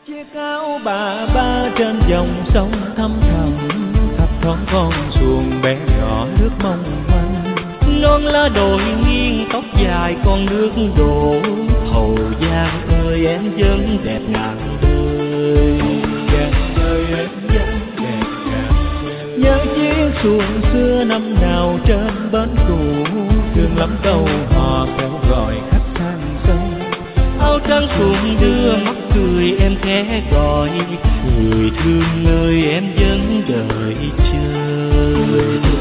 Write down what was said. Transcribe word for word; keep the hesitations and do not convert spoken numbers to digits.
chiếc áo bà ba trên dòng sông thăm thẳm, thấp thoáng con xuồng bé nhỏ nước mong manh, non lá đồi nghiêng tóc dài con nước đổ. Hầu Giang ơi em vẫn đẹp ngàn đời, ngàn đời em vẫn đẹp ngàn đời. Nhớ chiếc xuồng xưa năm nào trên bến cũ, thương lắm câu hò kêu gọi khách sang sông. Áo trắng xuồng đưa mắt cười em khẽ gọi, người thương ơi em vẫn đợi chờ.